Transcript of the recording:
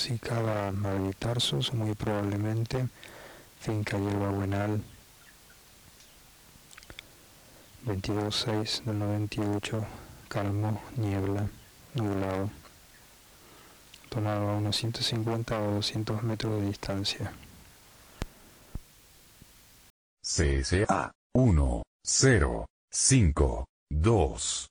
música va a Madrid Tarsus, muy probablemente. Finca Hierba Buenal, 22.6 del 98, calmo, niebla, nublado. Tomado a unos 150 o 200 metros de distancia. CSA 1, 0, 5, 2.